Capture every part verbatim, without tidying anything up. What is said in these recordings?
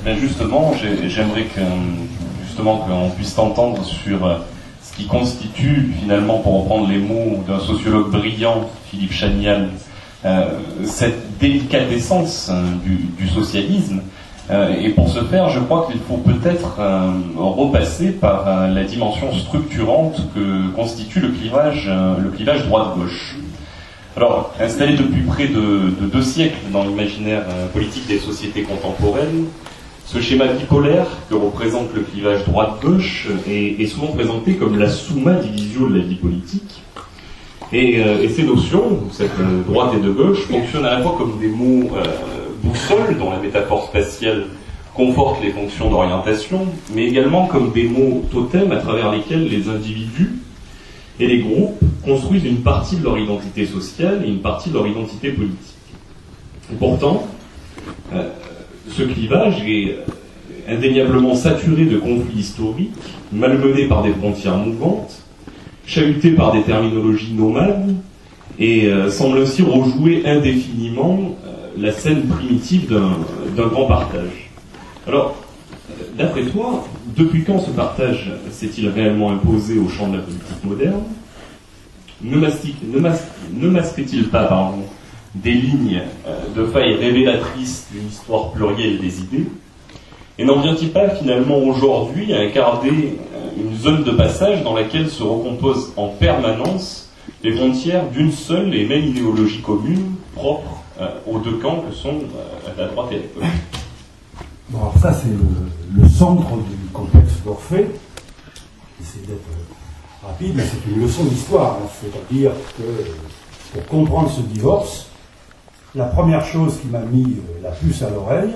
Ben justement, j'aimerais que, justement qu'on puisse t'entendre sur ce qui constitue, finalement, pour reprendre les mots d'un sociologue brillant, Philippe Chanial, euh, cette délicatessence du, du socialisme. Euh, et pour ce faire, je crois qu'il faut peut-être euh, repasser par euh, la dimension structurante que constitue le clivage, euh, le clivage droite-gauche. Alors, installé depuis près de, de deux siècles dans l'imaginaire euh, politique des sociétés contemporaines, ce schéma bipolaire que représente le clivage droite-gauche est, est souvent présenté comme la summa divisio de la vie politique. Et, euh, et ces notions, cette euh, droite et de gauche, fonctionnent à la fois comme des mots euh, boussoles, dont la métaphore spatiale conforte les fonctions d'orientation, mais également comme des mots totems à travers lesquels les individus et les groupes construisent une partie de leur identité sociale et une partie de leur identité politique. Et pourtant, euh, ce clivage est indéniablement saturé de conflits historiques, malmené par des frontières mouvantes, chahuté par des terminologies nomades, et euh, semble ainsi rejouer indéfiniment euh, la scène primitive d'un grand partage. Alors, d'après toi, depuis quand ce partage s'est-il réellement imposé au champ de la politique moderne? Ne, ne, mas ne masquerait-il pas, pardon, des lignes euh, de failles révélatrices d'une histoire plurielle des idées? Et n'en vient-il pas finalement aujourd'hui à incarner euh, une zone de passage dans laquelle se recomposent en permanence les frontières d'une seule et même idéologie commune, propre euh, aux deux camps que sont euh, la droite et la gauche? Bon, alors ça, c'est le, le centre du complexe d'Orphée. J'essaie d'être rapide, mais c'est une leçon d'histoire. Hein. C'est-à-dire que pour comprendre ce divorce, la première chose qui m'a mis la puce à l'oreille,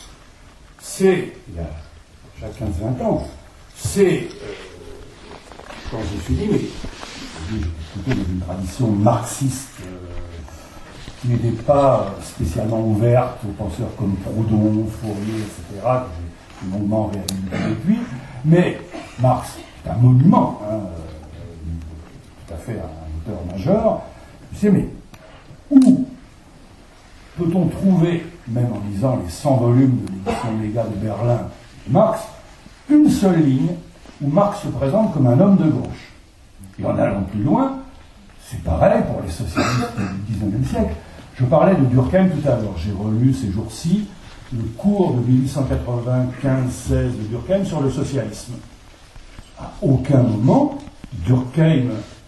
c'est, il y a déjà quinze vingt ans, c'est euh, quand je me suis dit, mais j'étais plutôt dans une tradition marxiste euh, qui n'était pas spécialement ouverte aux penseurs comme Proudhon, Fourier, et cetera, que j'ai longuement réhabilité depuis, mais Marx est un monument, hein, tout à fait un auteur majeur. Je sais, mais où peut-on trouver, même en lisant les cent volumes de l'édition légale de Berlin de Marx, une seule ligne où Marx se présente comme un homme de gauche? Et en allant plus loin, c'est pareil pour les socialistes du dix-neuvième siècle. Je parlais de Durkheim tout à l'heure. J'ai relu ces jours-ci le cours de mille huit cent quatre-vingt-quinze seize de Durkheim sur le socialisme. À aucun moment, Durkheim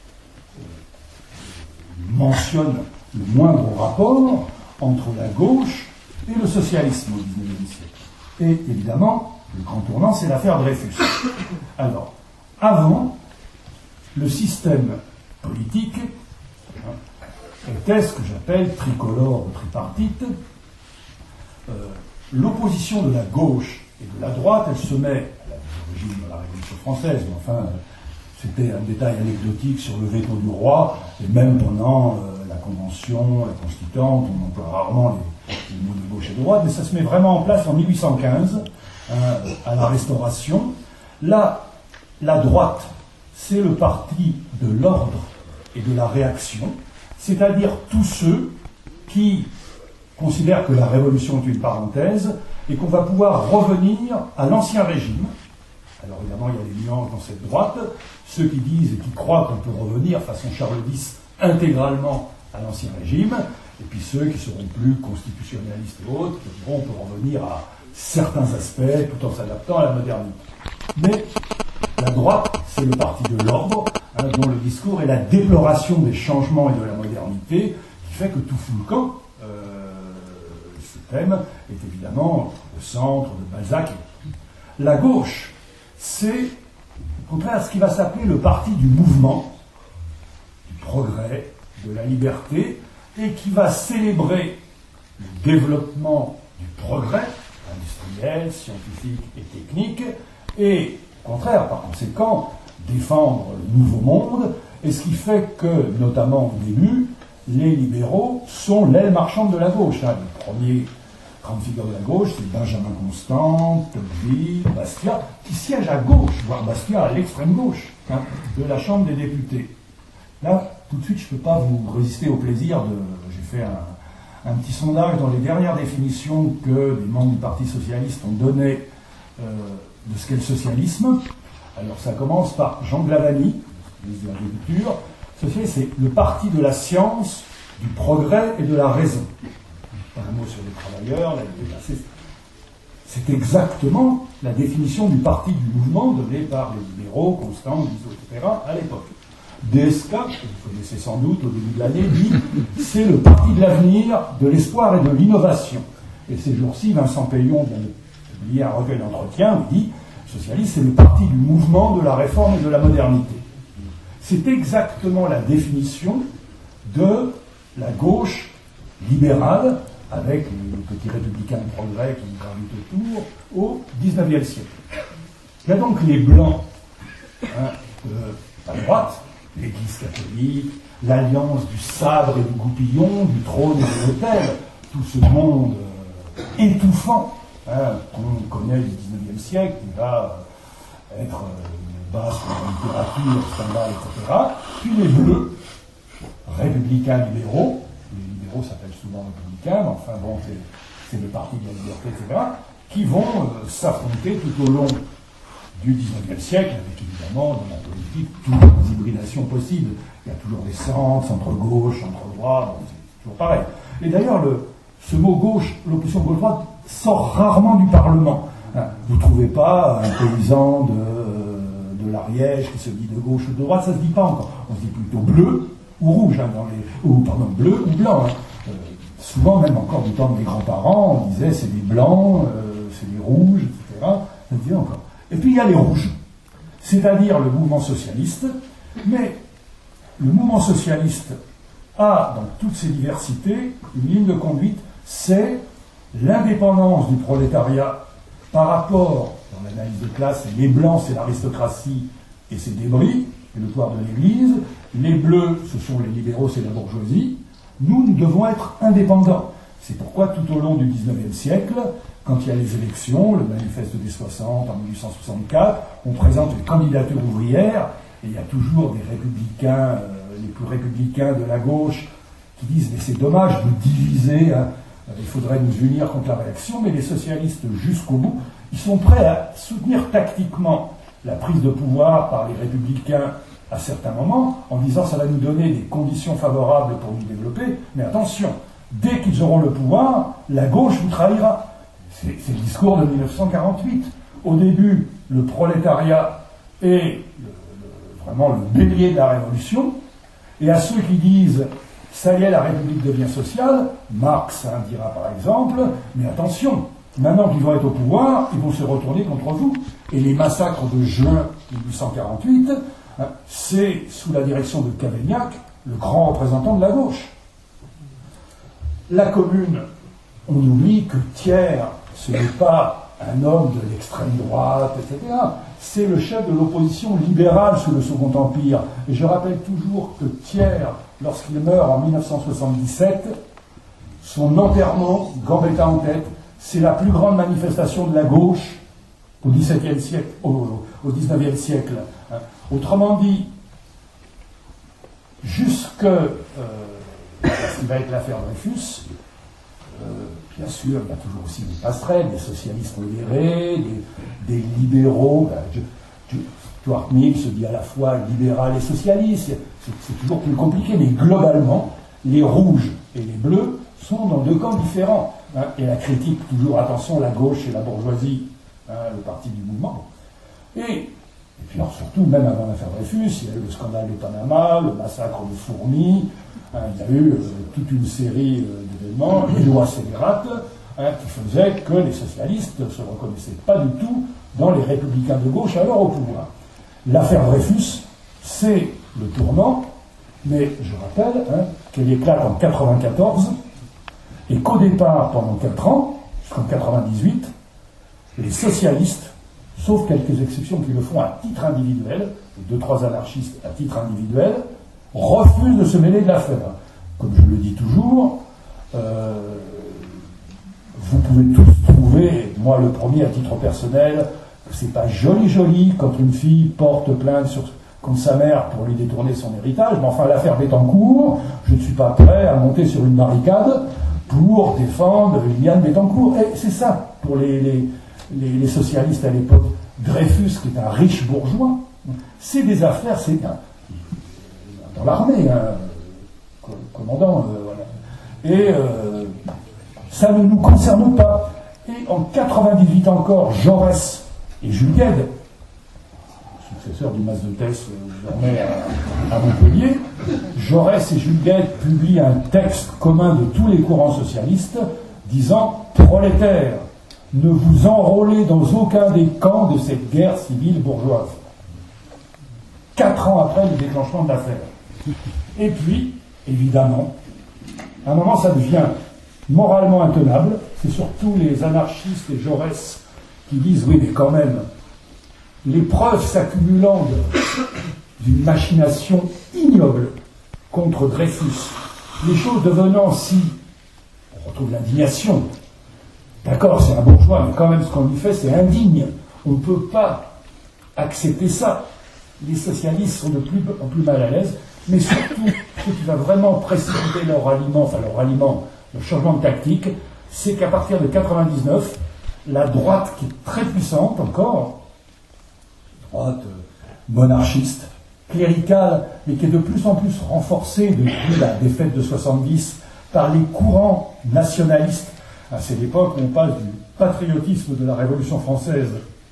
mentionne le moindre rapport entre la gauche et le socialisme au dix-neuvième siècle. Et évidemment, le grand tournant, c'est l'affaire Dreyfus. Alors, avant, le système politique était ce que j'appelle tricolore ou tripartite. Euh, L'opposition de la gauche et de la droite, elle se met à l'origine de la Révolution française, mais enfin, c'était un détail anecdotique sur le veto du roi, et même pendant euh, la Convention, la Constituante, on emploie rarement les, les mots de gauche et de droite, mais ça se met vraiment en place en mille huit cent quinze, hein, à la Restauration. Là, la droite, c'est le parti de l'ordre et de la réaction, c'est-à-dire tous ceux qui considèrent que la Révolution est une parenthèse et qu'on va pouvoir revenir à l'Ancien Régime. Alors évidemment, il y a des nuances dans cette droite. Ceux qui disent et qui croient qu'on peut revenir, façon Charles dix, intégralement à l'Ancien Régime, et puis ceux qui seront plus constitutionnalistes et autres, qui diront qu'on peut revenir à certains aspects tout en s'adaptant à la modernité. Mais la droite, c'est le parti de l'ordre, hein, dont le discours est la déploration des changements et de la modernité, qui fait que tout fout le camp. Euh, ce thème est évidemment au centre de Balzac. La gauche, c'est au contraire ce qui va s'appeler le parti du mouvement, du progrès, de la liberté, et qui va célébrer le développement du progrès industriel, scientifique et technique, et au contraire, par conséquent, défendre le nouveau monde, et ce qui fait que, notamment au début, les libéraux sont l'aile marchande de la gauche. Hein. Le premier grande figure de la gauche, c'est Benjamin Constant, Tocqueville, Bastiat, qui siègent à gauche, voire Bastiat à l'extrême gauche, hein, de la Chambre des députés. Là, tout de suite, je ne peux pas vous résister au plaisir de... J'ai fait un, un petit sondage dans les dernières définitions que des membres du Parti socialiste ont données euh, de ce qu'est le socialisme. Alors ça commence par Jean Glavany, ministre de l'Agriculture. Socialiste, c'est le parti de la science, du progrès et de la raison. Un mot sur les travailleurs, la liberté. C'est exactement la définition du parti du mouvement donné par les libéraux, Constant, Guizot, et cetera à l'époque. D S K, que vous connaissez sans doute au début de l'année, dit c'est le parti de l'avenir, de l'espoir et de l'innovation. Et ces jours-ci, Vincent Payon vient de publier un recueil d'entretien où il dit socialiste, c'est le parti du mouvement, de la réforme et de la modernité. C'est exactement la définition de la gauche libérale, avec le petit républicain de progrès qui nous gravitent autour, au dix-neuvième siècle. Il y a donc les blancs, hein, euh, à droite, l'Église catholique, l'alliance du sabre et du goupillon, du trône et de l'autel, tout ce monde euh, étouffant hein, qu'on connaît du dix-neuvième siècle, qui va euh, être euh, bas sur la littérature, scandale, et cetera. Puis les bleus, républicains libéraux, les libéraux s'appellent souvent républicains, mais enfin bon, c'est le parti de la liberté, et cetera, qui vont euh, s'affronter tout au long du dix-neuvième siècle, avec évidemment dans la politique toutes les hybridations possibles. Il y a toujours des centres, centre-gauche, centre-droit, bon, c'est toujours pareil. Et d'ailleurs, le, ce mot gauche, l'opposition gauche-droite, sort rarement du Parlement. Hein, vous ne trouvez pas un paysan de, de l'Ariège qui se dit de gauche ou de droite, ça ne se dit pas encore. On se dit plutôt bleu ou rouge, hein, dans les, ou pardon, bleu ou blanc. Hein. Euh, souvent, même encore du temps de mes grands-parents, on disait c'est des blancs, euh, c'est des rouges, et cetera. Ça se dit encore. Et puis il y a les rouges, c'est-à-dire le mouvement socialiste, mais le mouvement socialiste a, dans toutes ses diversités, une ligne de conduite, c'est l'indépendance du prolétariat par rapport, dans l'analyse de classe, les blancs, c'est l'aristocratie et ses débris, et le pouvoir de l'Église, les bleus, ce sont les libéraux, c'est la bourgeoisie. Nous, nous devons être indépendants. C'est pourquoi tout au long du dix-neuvième siècle, quand il y a les élections, le manifeste des soixante, en mille huit cent soixante-quatre, on présente une candidature ouvrière, et il y a toujours des républicains, euh, les plus républicains de la gauche, qui disent « mais c'est dommage de diviser, hein, il faudrait nous unir contre la réaction », mais les socialistes, jusqu'au bout, ils sont prêts à soutenir tactiquement la prise de pouvoir par les républicains à certains moments, en disant « ça va nous donner des conditions favorables pour nous développer », mais attention, dès qu'ils auront le pouvoir, la gauche vous trahira. C'est le discours de mille neuf cent quarante-huit. Au début, le prolétariat est le, le, vraiment le bélier de la révolution, et à ceux qui disent « ça y est, la République devient sociale », Marx hein, dira par exemple, mais attention, maintenant qu'ils vont être au pouvoir, ils vont se retourner contre vous. Et les massacres de juin mille huit cent quarante-huit, hein, c'est sous la direction de Cavaignac, le grand représentant de la gauche. La Commune, on oublie que Thiers, ce n'est pas un homme de l'extrême droite, et cetera. C'est le chef de l'opposition libérale sous le Second Empire. Et je rappelle toujours que Thiers, lorsqu'il meurt en mille neuf cent soixante-dix-sept, son enterrement, Gambetta en tête, c'est la plus grande manifestation de la gauche au dix-septième siècle, au, au dix-neuvième siècle. Hein. Autrement dit, jusque euh, ce qui va être l'affaire Dreyfus, euh, bien sûr, il y a toujours aussi des passerelles, des socialistes modérés, des, des libéraux. Ben, je, je, Stuart Mill se dit à la fois libéral et socialiste. C'est toujours plus compliqué, mais globalement, les rouges et les bleus sont dans deux camps différents. Hein, et la critique, toujours, attention, la gauche et la bourgeoisie, hein, le parti du mouvement. Et, et puis, alors, surtout, même avant l'affaire Dreyfus, il y a eu le scandale de Panama, le massacre de Fourmi, hein, il y a eu euh, toute une série euh, d'événements, les lois scélérates, hein, qui faisaient que les socialistes ne se reconnaissaient pas du tout dans les républicains de gauche alors au pouvoir. L'affaire Dreyfus, c'est le tournant, mais je rappelle hein, qu'elle éclate en quatre-vingt-quatorze, et qu'au départ, pendant quatre ans, jusqu'en quatre-vingt-dix-huit, les socialistes, sauf quelques exceptions qui le font à titre individuel, deux, trois anarchistes à titre individuel, refusent de se mêler de l'affaire. Comme je le dis toujours, euh, vous pouvez tous trouver, moi le premier à titre personnel, que c'est pas joli joli quand une fille porte plainte sur, contre sa mère pour lui détourner son héritage, mais enfin l'affaire Bettencourt, je ne suis pas prêt à monter sur une barricade pour défendre Liliane Bettencourt. Et c'est ça, pour les, les, les, les socialistes à l'époque. Dreyfus, qui est un riche bourgeois, c'est des affaires, c'est un, dans l'armée, un commandant, euh, voilà. Et euh, ça ne nous concerne pas. Et en quatre-vingt-dix-huit encore, Jaurès et Jules Guesde, successeur du Mas de Tess, désormais à, à Montpellier, Jaurès et Jules Guesde publient un texte commun de tous les courants socialistes disant « Prolétaires, ne vous enrôlez dans aucun des camps de cette guerre civile bourgeoise. » Quatre ans après le déclenchement de l'affaire. Et puis, évidemment, à un moment, ça devient moralement intenable. C'est surtout les anarchistes et Jaurès qui disent « Oui, mais quand même, les preuves s'accumulant d'une machination ignoble contre Dreyfus, les choses devenant si... » On retrouve l'indignation. D'accord, c'est un bourgeois, mais quand même, ce qu'on lui fait, c'est indigne. On ne peut pas accepter ça. Les socialistes sont de plus en plus mal à l'aise, mais surtout, ce qui va vraiment précipiter leur ralliement, enfin leur ralliement, le changement de tactique, c'est qu'à partir de quatre-vingt-dix-neuf, la droite, qui est très puissante encore, droite euh, monarchiste, cléricale, mais qui est de plus en plus renforcée depuis la défaite de soixante-dix par les courants nationalistes. C'est l'époque où on passe du patriotisme de la Révolution française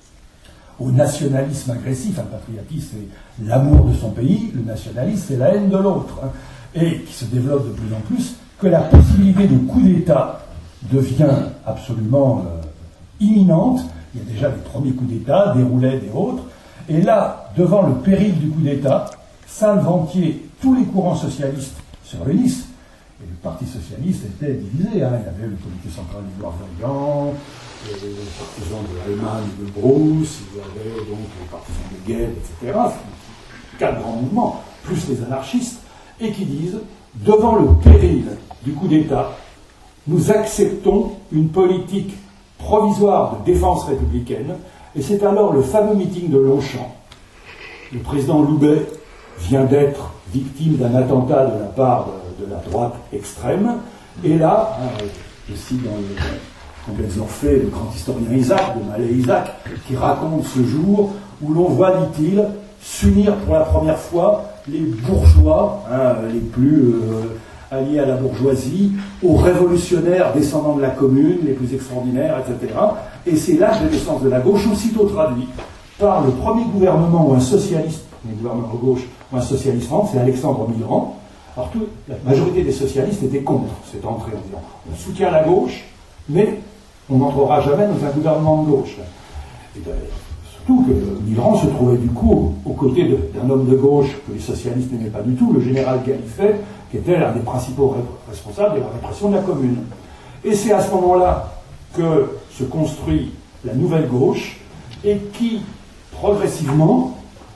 au nationalisme agressif. Un patriotisme, c'est l'amour de son pays, le nationalisme, c'est la haine de l'autre, hein, et qui se développe de plus en plus, que la possibilité de coup d'État devient absolument euh, imminente. Il y a déjà les premiers coups d'État, des Roulettes et autres, et là, devant le péril du coup d'État, Salventier, tous les courants socialistes se réunissent. Et le Parti socialiste était divisé. Hein. Il y avait le comité central d'Édouard Vaillant, les partisans de Hayman et de Brousse, il y avait donc les partisans de Guesde, et cetera. Quatre grands mouvements, plus les anarchistes, et qui disent, devant le péril du coup d'État, nous acceptons une politique provisoire de défense républicaine, et c'est alors le fameux meeting de Longchamp. Le président Loubet vient d'être victime d'un attentat de la part de, de la droite extrême, et là, hein, je cite dans le, quand elles ont fait le grand historien Isaac, de Malais Isaac, qui raconte ce jour où l'on voit, dit-il, s'unir pour la première fois les bourgeois, hein, les plus euh, alliés à la bourgeoisie, aux révolutionnaires descendants de la commune, les plus extraordinaires, et cetera. Et c'est l'âge de naissance de la gauche, aussitôt traduit par le premier gouvernement où un socialiste, un gouvernement de gauche, ou un socialiste rentre, c'est Alexandre Millerand. Alors tout, la majorité des socialistes étaient contre cette entrée en disant on soutient la gauche, mais on n'entrera jamais dans un gouvernement de gauche. Et surtout que Millerand se trouvait du coup aux côtés d'un homme de gauche que les socialistes n'aimaient pas du tout, le général Gallifet, qui était l'un des principaux responsables de la répression de la Commune. Et c'est à ce moment-là que se construit la nouvelle gauche et qui, progressivement,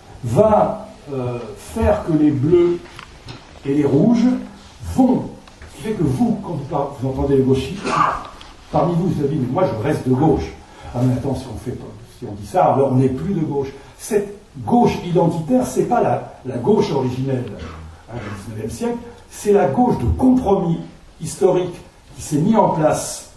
va euh, faire que les bleus et les rouges vont, ce qui fait que vous, quand vous, par, vous entendez les gauchistes, parmi vous, vous avez dit, mais moi je reste de gauche. Ah mais attends, si on fait pas, si on dit ça, alors on n'est plus de gauche. Cette gauche identitaire, c'est pas la, la gauche originelle hein, du dix-neuvième siècle, c'est la gauche de compromis historique qui s'est mis en place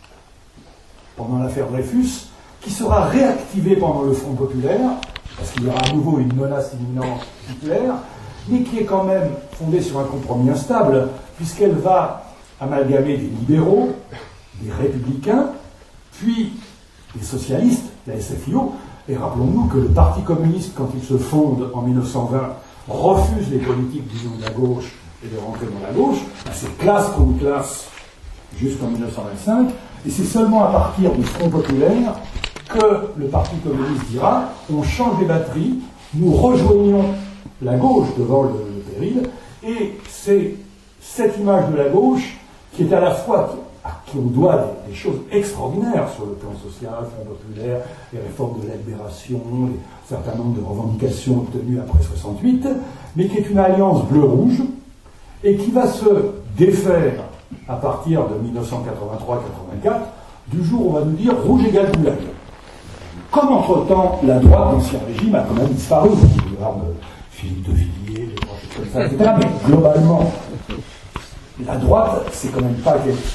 pendant l'affaire Dreyfus, qui sera réactivée pendant le Front populaire, parce qu'il y aura à nouveau une menace imminente Hitler, mais qui est quand même fondée sur un compromis instable, puisqu'elle va amalgamer des libéraux, des républicains, puis des socialistes, la S F I O, et rappelons-nous que le Parti communiste, quand il se fonde en mille neuf cent vingt, refuse les politiques d'union de la gauche et de rentrer dans la gauche, c'est classe contre classe jusqu'en mille neuf cent vingt-cinq, et c'est seulement à partir du Front populaire que le Parti communiste dira on change les batteries, nous rejoignons la gauche devant le, le péril, et c'est cette image de la gauche qui est à la fois, à qui on doit des, des choses extraordinaires sur le plan social, Front populaire, les réformes de la libération, un certain nombre de revendications obtenues après soixante-huit, mais qui est une alliance bleu-rouge, et qui va se défaire à partir de mille neuf cent quatre-vingt-trois quatre-vingt-quatre, du jour où on va nous dire rouge égale goulag. Comme entre-temps, la droite d'Ancien Régime a quand même disparu. Il y a Philippe de Villiers, et cetera. Mais globalement, la droite, c'est quand même pas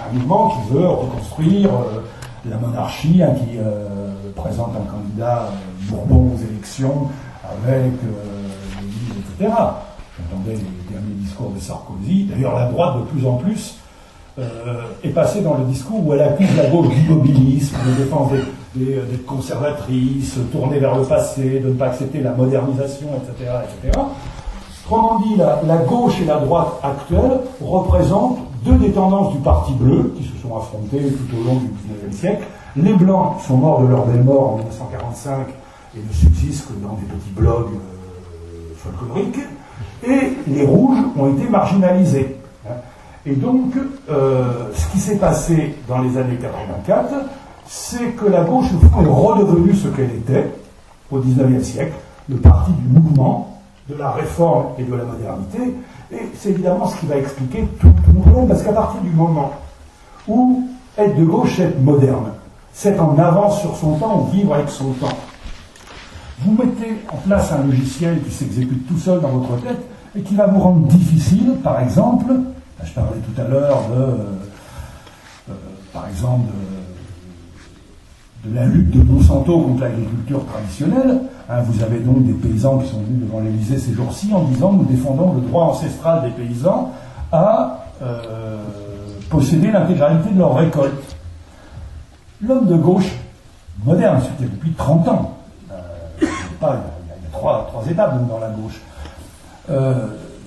un mouvement qui veut reconstruire euh, la monarchie, hein, qui euh, présente un candidat euh, Bourbon aux élections avec euh, l'Église, et cetera. J'entendais les derniers discours de Sarkozy. D'ailleurs, la droite, de plus en plus, euh, est passée dans le discours où elle accuse la gauche d'immobilisme, de défense des, des, des conservatrices, tournée vers le passé, de ne pas accepter la modernisation, et cetera, et cetera. Autrement dit, la, la gauche et la droite actuelle représentent deux des tendances du Parti bleu qui se sont affrontées tout au long du dix-neuvième siècle. Les blancs sont morts de leur belle mort en mille neuf cent quarante-cinq et ne subsistent que dans des petits blogs euh, folkloriques. Et les rouges ont été marginalisés. Et donc, euh, ce qui s'est passé dans les années quatre-vingt-quatre, c'est que la gauche au fond, est redevenue ce qu'elle était au dix-neuvième siècle, le parti du mouvement, de la réforme et de la modernité, et c'est évidemment ce qui va expliquer tout le problème, parce qu'à partir du moment où être de gauche, c'est être moderne, c'est en avance sur son temps, ou vivre avec son temps. Vous mettez en place un logiciel qui s'exécute tout seul dans votre tête, et qui va vous rendre difficile, par exemple, je parlais tout à l'heure de, euh, par exemple, de, de la lutte de Monsanto contre l'agriculture traditionnelle. Hein, vous avez donc des paysans qui sont venus devant l'Élysée ces jours-ci en disant nous défendons le droit ancestral des paysans à euh, posséder l'intégralité de leur récolte. L'homme de gauche, moderne, c'était depuis trente ans. Euh, il y a, pas, il y a, il y a trois, trois étapes donc, dans la gauche. Euh,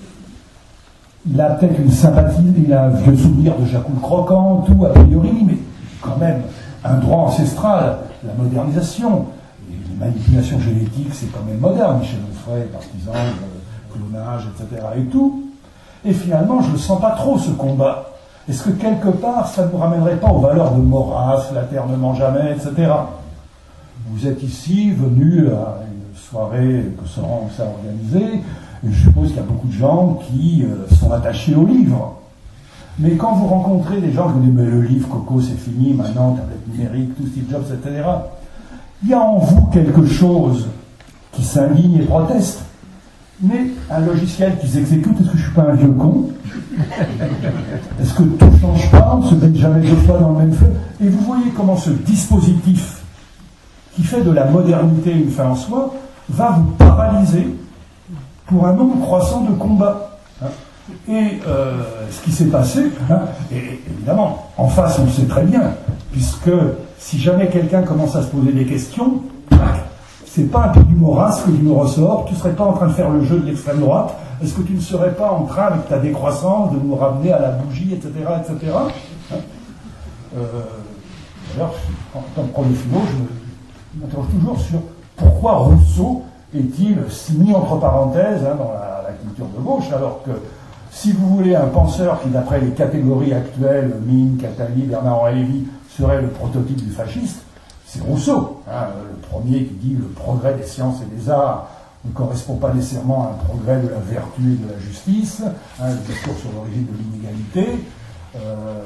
il a peut-être une sympathie, il a un vieux souvenir de Jacques le Croquant, tout a priori, mais quand même un droit ancestral, la modernisation. Les manipulations génétiques, c'est quand même moderne. Michel Onfray, partisan, le clonage, et cetera. Et tout. Et finalement, je ne sens pas trop ce combat. Est-ce que quelque part, ça ne nous ramènerait pas aux valeurs de Maurras, la terre ne ment jamais, et cetera. Vous êtes ici, venu à une soirée que Sorens a organisée, et je suppose qu'il y a beaucoup de gens qui euh, sont attachés au livre. Mais quand vous rencontrez des gens qui vous disent « mais le livre, Coco, c'est fini, maintenant, tablette numérique, tout Steve Jobs, et cetera » il y a en vous quelque chose qui s'indigne et proteste, mais un logiciel qui s'exécute, est-ce que je ne suis pas un vieux con? Est-ce que tout ne change pas? On ne se baigne jamais deux fois dans le même feu? Et vous voyez comment ce dispositif, qui fait de la modernité une fin en soi, va vous paralyser pour un nombre croissant de combats. Hein. Et euh, ce qui s'est passé, hein, et évidemment, en face, on le sait très bien, puisque si jamais quelqu'un commence à se poser des questions, c'est pas un peu du Maurras que tu me ressors, tu ne serais pas en train de faire le jeu de l'extrême droite, est-ce que tu ne serais pas en train, avec ta décroissance, de nous ramener à la bougie, et cetera, et cetera. Hein euh, D'ailleurs, en tant que premier philo, je m'interroge toujours sur pourquoi Rousseau est-il si mis entre parenthèses hein, dans la, la culture de gauche, alors que si vous voulez un penseur qui, d'après les catégories actuelles, Mine, Catali, Bernard-Henri Lévy, serait le prototype du fasciste, c'est Rousseau, hein, le premier qui dit le progrès des sciences et des arts ne correspond pas nécessairement à un progrès de la vertu et de la justice, hein, le discours sur l'origine de l'inégalité. Euh,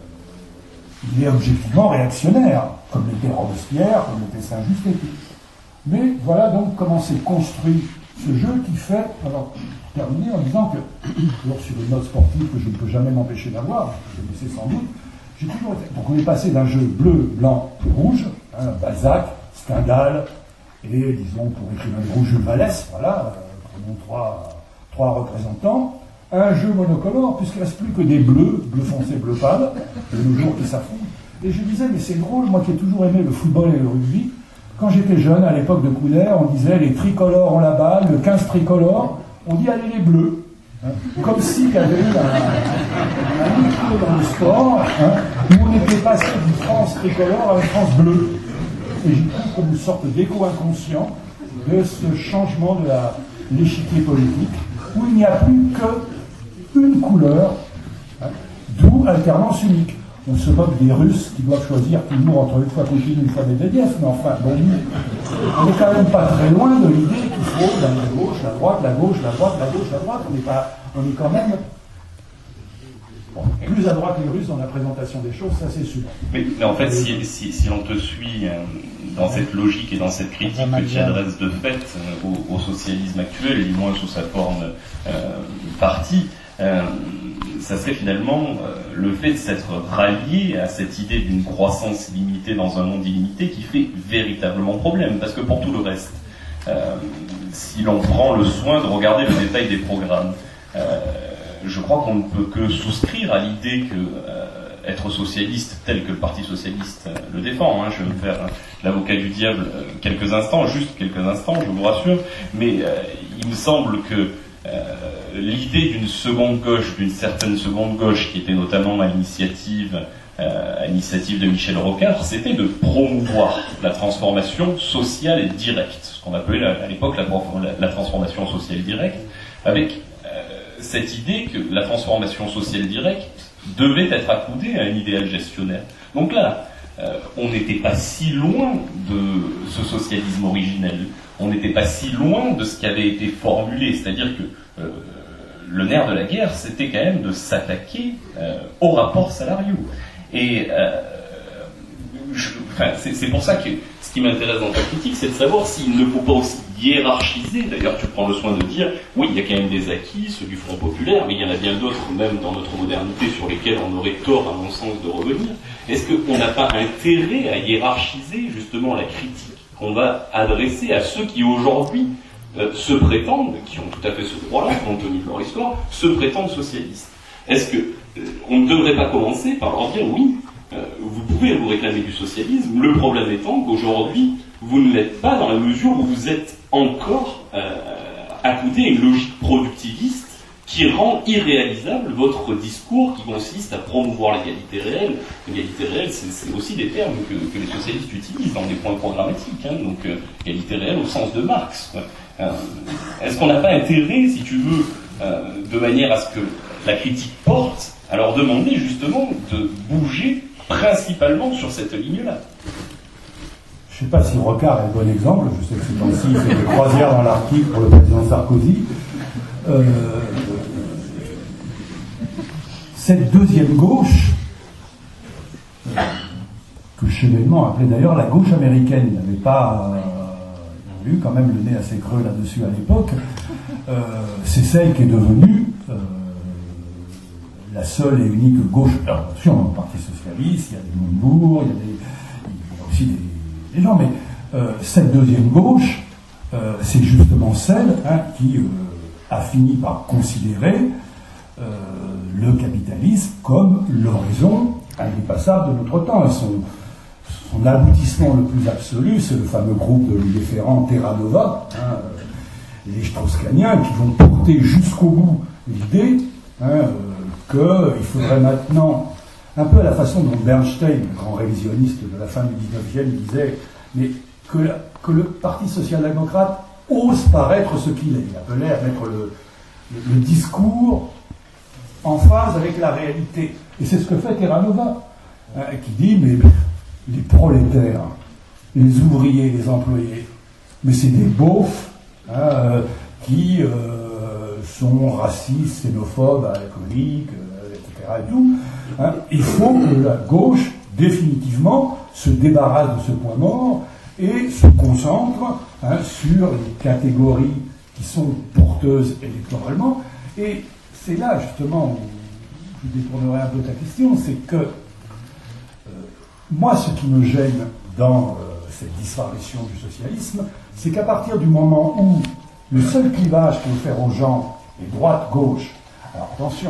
il est objectivement réactionnaire, comme l'était Robespierre, comme l'était Saint-Just et tout. Mais voilà donc comment s'est construit ce jeu qui fait, alors, terminer en disant que, alors sur une note sportive que je ne peux jamais m'empêcher d'avoir, je le sais sans doute, j'ai toujours été. Donc on est passé d'un jeu bleu, blanc et rouge, hein, Balzac, Stendhal, et disons pour écrivain de rouge, Jules Vallès, voilà, euh, prenons trois, trois représentants, un jeu monocolore, puisqu'il ne reste plus que des bleus, bleu foncé, bleu pâle, de nos jours qui s'affrontent. Et je disais, mais c'est drôle, moi qui ai toujours aimé le football et le rugby, quand j'étais jeune, à l'époque de Couder, on disait les tricolores ont la balle, le quinze tricolore, on dit allez les bleus. Hein, comme s'il y avait eu un, un micro dans le sport, hein, où on était passé du France tricolore à une France bleue. Et j'y trouve comme une sorte d'écho inconscient de ce changement de la, l'échiquier politique, où il n'y a plus qu'une couleur, hein, d'où alternance unique. On se moque des Russes qui doivent choisir toujours entre une fois Poutine et une fois Medvedev, mais enfin, bon, on n'est quand même pas très loin de l'idée qu'il faut la gauche, la droite, la gauche, la droite, la gauche, la droite. On n'est pas, on est quand même bon, plus à droite les Russes dans la présentation des choses, ça c'est sûr. Mais, mais en fait, si, si, si on te suit euh, dans cette logique et dans cette critique que tu adresses de fait euh, au, au socialisme actuel, et du moins sous sa forme euh, partie, euh, ça serait finalement euh, le fait de s'être rallié à cette idée d'une croissance illimitée dans un monde illimité qui fait véritablement problème. Parce que pour tout le reste, euh, si l'on prend le soin de regarder le détail des programmes, euh, je crois qu'on ne peut que souscrire à l'idée que euh, être socialiste tel que le Parti socialiste euh, le défend, hein, je vais me faire euh, l'avocat du diable euh, quelques instants, juste quelques instants, je vous rassure, mais euh, il me semble que euh, l'idée d'une seconde gauche, d'une certaine seconde gauche, qui était notamment à l'initiative, euh, à l'initiative de Michel Rocard, c'était de promouvoir la transformation sociale et directe, ce qu'on appelait à l'époque la, la, la transformation sociale directe, avec euh, cette idée que la transformation sociale directe devait être accoudée à un idéal gestionnaire. Donc là, euh, on n'était pas si loin de ce socialisme originel, on n'était pas si loin de ce qui avait été formulé, c'est-à-dire que euh, le nerf de la guerre, c'était quand même de s'attaquer euh, aux rapports salariaux. Et euh, je, enfin, c'est, c'est pour ça que ce qui m'intéresse dans ta critique, c'est de savoir s'il ne faut pas aussi hiérarchiser. D'ailleurs, tu prends le soin de dire, oui, il y a quand même des acquis, ceux du Front populaire, mais il y en a bien d'autres, même dans notre modernité, sur lesquels on aurait tort, à mon sens, de revenir. Est-ce qu'on n'a pas intérêt à hiérarchiser, justement, la critique qu'on va adresser à ceux qui, aujourd'hui, euh, se prétendent, qui ont tout à fait ce droit-là, compte tenu de leur histoire, se prétendent socialistes? Est-ce que euh, on ne devrait pas commencer par leur dire, oui, euh, vous pouvez vous réclamer du socialisme, le problème étant qu'aujourd'hui, vous ne l'êtes pas dans la mesure où vous êtes encore euh, accoudé à une logique productiviste qui rend irréalisable votre discours qui consiste à promouvoir l'égalité réelle. L'égalité réelle, c'est, c'est aussi des termes que, que les socialistes utilisent dans des points programmatiques, hein, donc euh, égalité réelle au sens de Marx. Quoi. Euh, est-ce qu'on n'a pas intérêt, si tu veux, euh, de manière à ce que la critique porte, à leur demander justement de bouger principalement sur cette ligne-là? Je ne sais pas si Rocard est le bon exemple, je sais que c'est temps-ci, il fait des croisières dans l'Arctique pour le président Sarkozy. Euh, cette deuxième gauche, euh, que Chevènement appelait d'ailleurs la gauche américaine, il n'avait pas euh, eu quand même le nez assez creux là-dessus à l'époque, euh, c'est celle qui est devenue euh, la seule et unique gauche. Alors, attention, dans le Parti socialiste, il y a des Montebourg, il y a, des, il y a aussi des Les gens, mais euh, cette deuxième gauche, euh, c'est justement celle hein, qui euh, a fini par considérer euh, le capitalisme comme l'horizon indépassable de notre temps. Et son, son aboutissement le plus absolu, c'est le fameux groupe de Louis Ferrand, Terra Nova, hein, les Strauss-Kahniens, qui vont porter jusqu'au bout l'idée hein, euh, qu'il faudrait maintenant, un peu à la façon dont Bernstein, le grand révisionniste de la fin du dix-neuvième, disait, mais que, que le Parti social-démocrate ose paraître ce qu'il est. Il appelait à mettre le, le, le discours en phase avec la réalité. Et c'est ce que fait Terra Nova, hein, qui dit, mais les prolétaires, les ouvriers, les employés, mais c'est des beaufs hein, euh, qui euh, sont racistes, xénophobes, alcooliques, euh, et cetera et tout. Hein, il faut que la gauche, définitivement, se débarrasse de ce point mort et se concentre hein, sur les catégories qui sont porteuses électoralement. Et c'est là, justement, où je détournerai un peu ta question, c'est que euh, moi, ce qui me gêne dans euh, cette disparition du socialisme, c'est qu'à partir du moment où le seul clivage qu'on veut faire aux gens est droite-gauche, alors attention,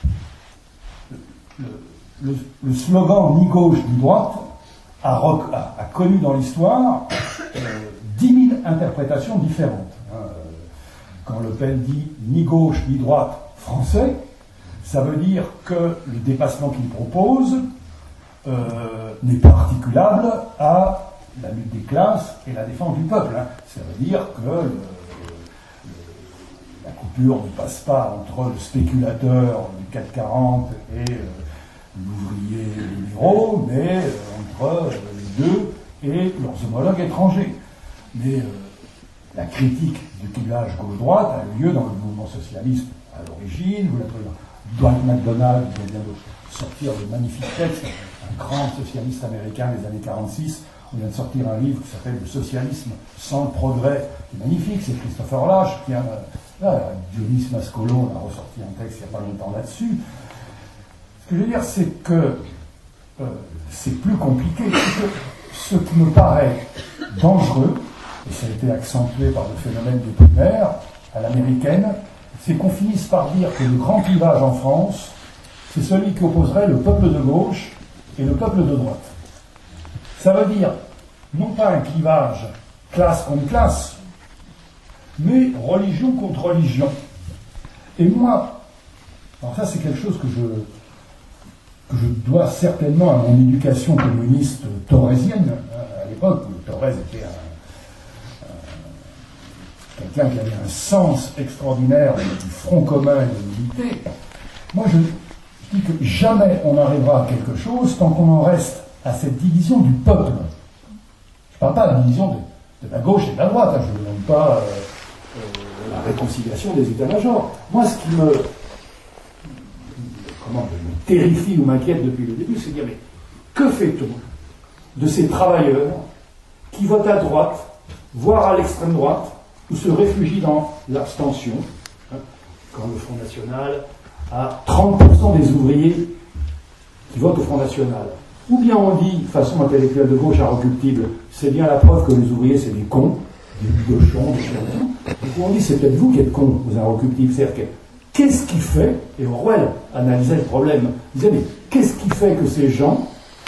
le, le, le slogan ni gauche ni droite a, rec, a, a connu dans l'histoire euh, dix mille interprétations différentes. Hein. Quand Le Pen dit ni gauche ni droite français, ça veut dire que le dépassement qu'il propose euh, n'est pas articulable à la lutte des classes et la défense du peuple. Hein. Ça veut dire que le, le, la coupure ne passe pas entre le spéculateur du CAC quarante et euh, l'ouvrier libéraux, mais euh, entre euh, les deux et leurs homologues étrangers. Mais euh, la critique du clivage gauche-droite a eu lieu dans le mouvement socialiste à l'origine. Vous l'avez Dwight McDonald qui vient de sortir de magnifiques textes, un grand socialiste américain des années quarante-six. On vient de sortir un livre qui s'appelle « Le socialisme sans le progrès », qui est magnifique, c'est Christopher Lasch, qui a, là, Dionys Mascolo, on a ressorti un texte il n'y a pas longtemps là-dessus. Ce que je veux dire, c'est que euh, c'est plus compliqué. C'est que ce qui me paraît dangereux, et ça a été accentué par le phénomène des primaires à l'américaine, c'est qu'on finisse par dire que le grand clivage en France, c'est celui qui opposerait le peuple de gauche et le peuple de droite. Ça veut dire non pas un clivage classe contre classe, mais religion contre religion. Et moi, alors ça c'est quelque chose que je, que je dois certainement à mon éducation communiste thoresienne. À l'époque où Thorez était un, un, quelqu'un qui avait un sens extraordinaire du front commun et de l'unité. Moi je, je dis que jamais on n'arrivera à quelque chose tant qu'on en reste à cette division du peuple. Je ne parle pas de la division de, de la gauche et de la droite, hein, je ne demande pas euh, euh, la réconciliation des états-majors. Moi, ce qui me, comment, me terrifie ou m'inquiète depuis le début, c'est de dire, mais que fait-on de ces travailleurs qui votent à droite, voire à l'extrême droite, ou se réfugient dans l'abstention, hein, quand le Front National a trente pour cent des ouvriers qui votent au Front National. Ou bien on dit, façon intellectuelle de gauche inrecuptible, c'est bien la preuve que les ouvriers c'est des cons, des gauchons, des chantons. Ou on dit, c'est peut-être vous qui êtes cons, vous inrecuptibles. C'est-à-dire que, qu'est-ce qui fait, et Orwell analysait le problème, il disait, mais qu'est-ce qui fait que ces gens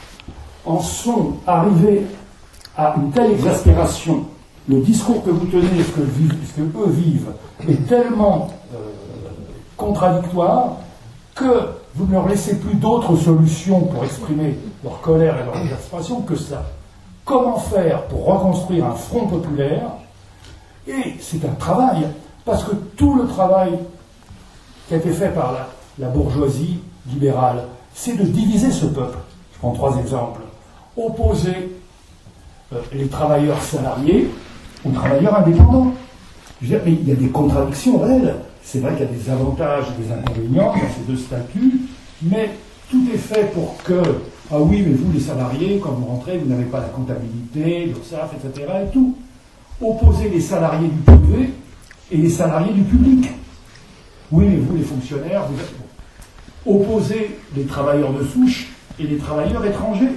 en sont arrivés à une telle exaspération, le discours que vous tenez, ce que, vivent, ce que eux vivent, est tellement euh, contradictoire que vous ne leur laissez plus d'autres solutions pour exprimer leur colère et leur exaspération que ça. Comment faire pour reconstruire un front populaire? Et c'est un travail, parce que tout le travail qui a été fait par la, la bourgeoisie libérale, c'est de diviser ce peuple. Je prends trois exemples. Opposer euh, les travailleurs salariés aux travailleurs indépendants. Je veux dire, mais il y a des contradictions réelles. C'est vrai qu'il y a des avantages et des inconvénients dans ces deux statuts, mais tout est fait pour que, ah oui, mais vous les salariés, quand vous rentrez, vous n'avez pas la comptabilité, l'URSSAF, et cetera et tout. Opposer les salariés du privé et les salariés du public. Oui, mais vous les fonctionnaires, vous êtes... Opposer les travailleurs de souche et les travailleurs étrangers.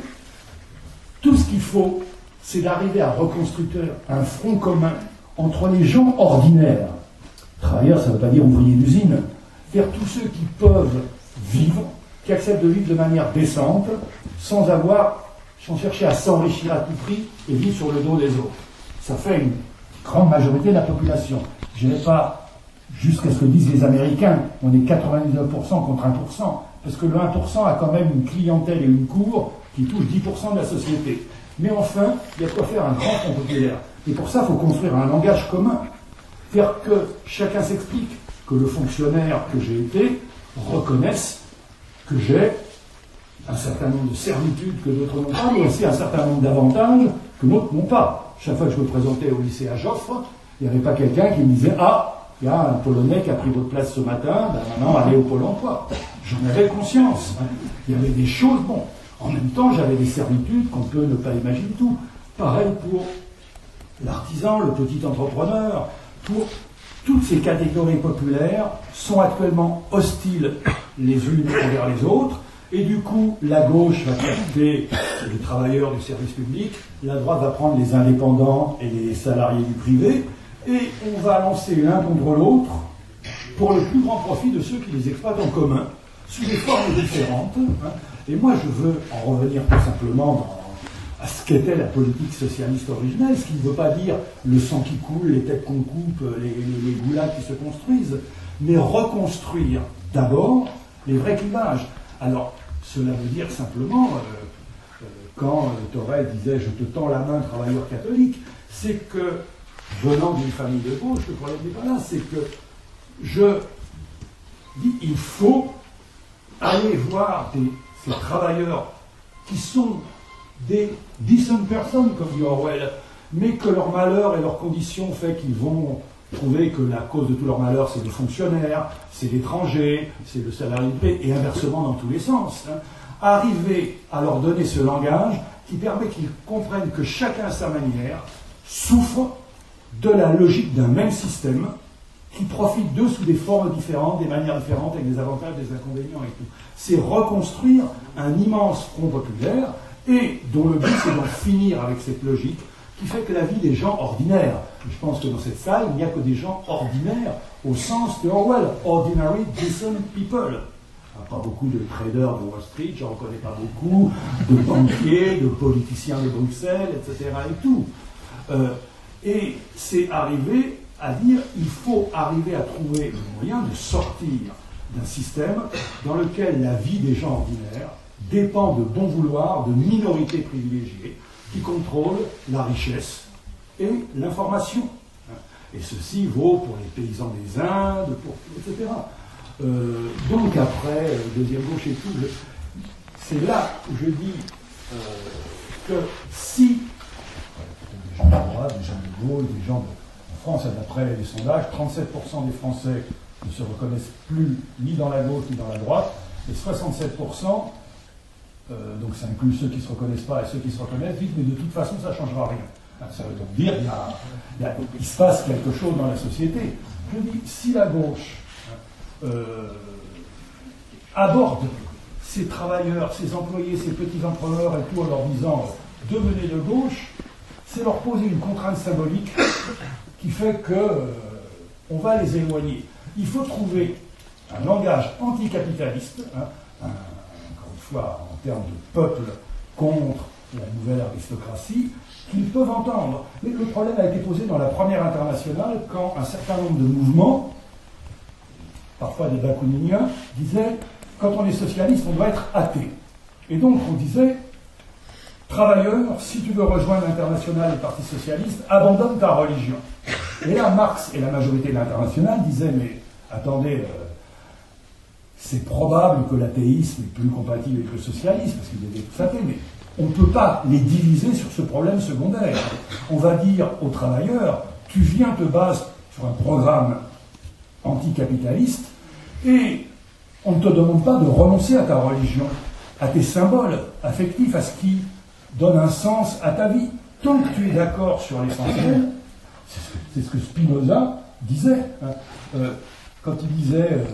Tout ce qu'il faut, c'est d'arriver à reconstruire un front commun entre les gens ordinaires. Travailleurs, ça ne veut pas dire ouvriers d'usine. C'est-à-dire tous ceux qui peuvent vivre, qui acceptent de vivre de manière décente, sans avoir, sans chercher à s'enrichir à tout prix et vivre sur le dos des autres. Ça fait une grande majorité de la population. Je n'ai pas, jusqu'à ce que disent les Américains, on est quatre-vingt-dix-neuf pour cent contre un pour cent, parce que le un pour cent a quand même une clientèle et une cour qui touche dix pour cent de la société. Mais enfin, il y a de quoi faire un grand front populaire. Et pour ça, il faut construire un langage commun. Faire que chacun s'explique, que le fonctionnaire que j'ai été reconnaisse que j'ai un certain nombre de servitudes que d'autres n'ont pas, mais aussi un certain nombre d'avantages que d'autres n'ont pas. Chaque fois que je me présentais au lycée à Joffre, il n'y avait pas quelqu'un qui me disait « Ah, il y a un Polonais qui a pris votre place ce matin, ben maintenant allez au Pôle emploi ». J'en avais conscience. Hein. Il y avait des choses, bon, en même temps j'avais des servitudes qu'on peut ne pas imaginer tout. Pareil pour l'artisan, le petit entrepreneur, pour toutes ces catégories populaires sont actuellement hostiles les unes envers les autres, et du coup, la gauche va traiter les travailleurs du service public, la droite va prendre les indépendants et les salariés du privé, et on va lancer l'un contre l'autre pour le plus grand profit de ceux qui les exploitent en commun, sous des formes différentes. Hein. Et moi, je veux en revenir tout simplement dans à ce qu'était la politique socialiste originelle, ce qui ne veut pas dire le sang qui coule, les têtes qu'on coupe, les, les, les goulags qui se construisent, mais reconstruire d'abord les vrais clivages. Alors, cela veut dire simplement, euh, euh, quand euh, Thorez disait « je te tends la main, travailleur catholique », c'est que, venant d'une famille de gauche, le problème n'est pas là, c'est que je dis il faut aller voir des, ces travailleurs qui sont des decent personnes, comme dit Orwell, mais que leur malheur et leur condition fait qu'ils vont trouver que la cause de tout leur malheur, c'est les fonctionnaires, c'est l'étranger, c'est le salarié, et inversement dans tous les sens. Hein. Arriver à leur donner ce langage qui permet qu'ils comprennent que chacun à sa manière souffre de la logique d'un même système qui profitent d'eux sous des formes différentes, des manières différentes, avec des avantages, des inconvénients et tout. C'est reconstruire un immense front populaire et dont le but c'est d'en finir avec cette logique qui fait que la vie des gens ordinaires, je pense que dans cette salle, il n'y a que des gens ordinaires au sens de Orwell, ordinary decent people. Pas beaucoup de traders de Wall Street, j'en connais pas beaucoup, de banquiers, de politiciens de Bruxelles, et cetera et tout. Euh, et c'est arriver à dire il faut arriver à trouver le moyen de sortir d'un système dans lequel la vie des gens ordinaires dépend de bon vouloir, de minorités privilégiées qui contrôlent la richesse et l'information. Et ceci vaut pour les paysans des Indes, pour, et cetera. Euh, donc après, euh, deuxième gauche et tout, je, c'est là où je dis euh, que si des gens de droite, des gens de gauche, des gens de, en France, d'après les sondages, trente-sept pour cent des Français ne se reconnaissent plus ni dans la gauche ni dans la droite, et soixante-sept pour cent, euh, donc ça inclut ceux qui ne se reconnaissent pas et ceux qui se reconnaissent, disent mais de toute façon ça ne changera rien. Ça veut donc dire qu'il y a, il y a, il se passe quelque chose dans la société. Je dis, si la gauche Euh, aborde ces travailleurs, ces employés, ces petits employeurs et tout en leur disant euh, devenez de gauche, c'est leur poser une contrainte symbolique qui fait que euh, on va les éloigner. Il faut trouver un langage anticapitaliste, hein, un, encore une fois en termes de peuple contre la nouvelle aristocratie, qu'ils peuvent entendre. Mais le problème a été posé dans la première internationale quand un certain nombre de mouvements, parfois des bakouniniens, disaient quand on est socialiste, on doit être athée. Et donc on disait travailleur, si tu veux rejoindre l'Internationale et le Parti socialiste, abandonne ta religion. Et là, Marx et la majorité de l'Internationale disaient mais attendez, euh, c'est probable que l'athéisme est plus compatible avec le socialisme, parce qu'il y avait tout ça, mais on ne peut pas les diviser sur ce problème secondaire. On va dire aux travailleurs, tu viens te baser sur un programme anticapitaliste, et on ne te demande pas de renoncer à ta religion, à tes symboles affectifs, à ce qui donne un sens à ta vie. Tant que tu es d'accord sur l'essentiel, c'est ce que Spinoza disait, hein, euh, quand il disait euh,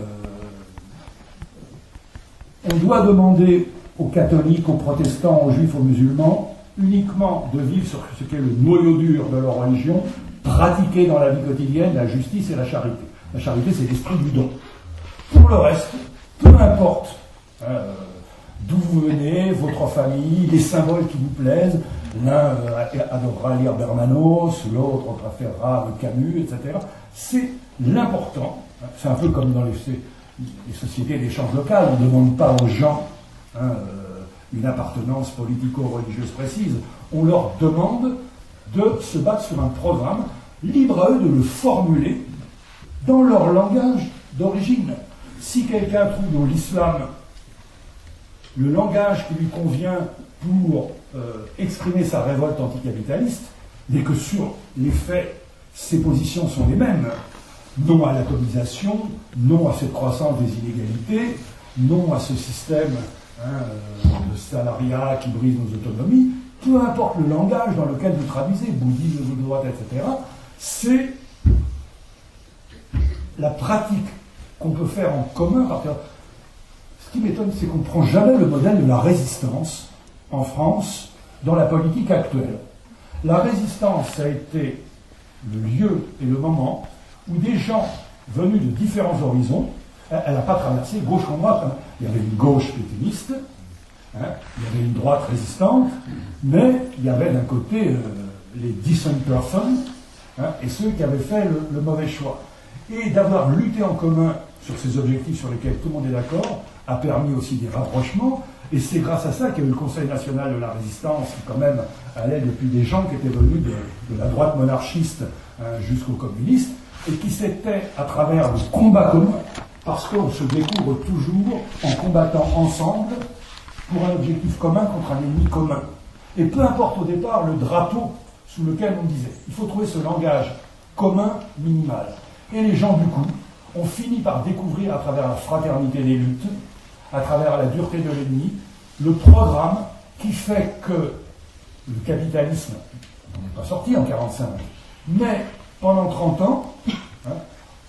on doit demander aux catholiques, aux protestants, aux juifs, aux musulmans, uniquement de vivre sur ce qu'est le noyau dur de leur religion, pratiquer dans la vie quotidienne la justice et la charité. La charité, c'est l'esprit du don. Pour le reste, peu importe euh, d'où vous venez, votre famille, les symboles qui vous plaisent, l'un euh, adorera lire Bernanos, l'autre préférera Camus, et cetera. C'est l'important. C'est un peu comme dans les, les sociétés d'échange local. On ne demande pas aux gens hein, euh, une appartenance politico-religieuse précise. On leur demande de se battre sur un programme, libre à eux de le formuler dans leur langage d'origine. Si quelqu'un trouve dans l'islam le langage qui lui convient pour euh, exprimer sa révolte anticapitaliste, dès que sur les faits, ses positions sont les mêmes, non à l'atomisation, non à cette croissance des inégalités, non à ce système hein, de salariat qui brise nos autonomies, peu importe le langage dans lequel vous traduisez, bouddhisme de droite, et cetera, c'est la pratique qu'on peut faire en commun. Parce que ce qui m'étonne, c'est qu'on ne prend jamais le modèle de la résistance en France dans la politique actuelle. La résistance, ça a été le lieu et le moment où des gens venus de différents horizons, elle n'a pas traversé gauche comme droite, hein. Il y avait une gauche pétainiste, hein, il y avait une droite résistante, mais il y avait d'un côté euh, les decent persons hein, et ceux qui avaient fait le, le mauvais choix. Et d'avoir lutté en commun sur ces objectifs sur lesquels tout le monde est d'accord a permis aussi des rapprochements, et c'est grâce à ça qu'il y a eu le Conseil national de la résistance qui quand même allait depuis des gens qui étaient venus de, de la droite monarchiste hein, jusqu'aux communistes, et qui s'étaient à travers le combat commun, parce qu'on se découvre toujours en combattant ensemble pour un objectif commun contre un ennemi commun. Et peu importe au départ le drapeau sous lequel on disait, il faut trouver ce langage commun minimal. Et les gens, du coup, ont fini par découvrir à travers la fraternité des luttes, à travers la dureté de l'ennemi, le programme qui fait que le capitalisme, on n'est pas sorti en quarante-cinq, mais pendant trente ans, hein,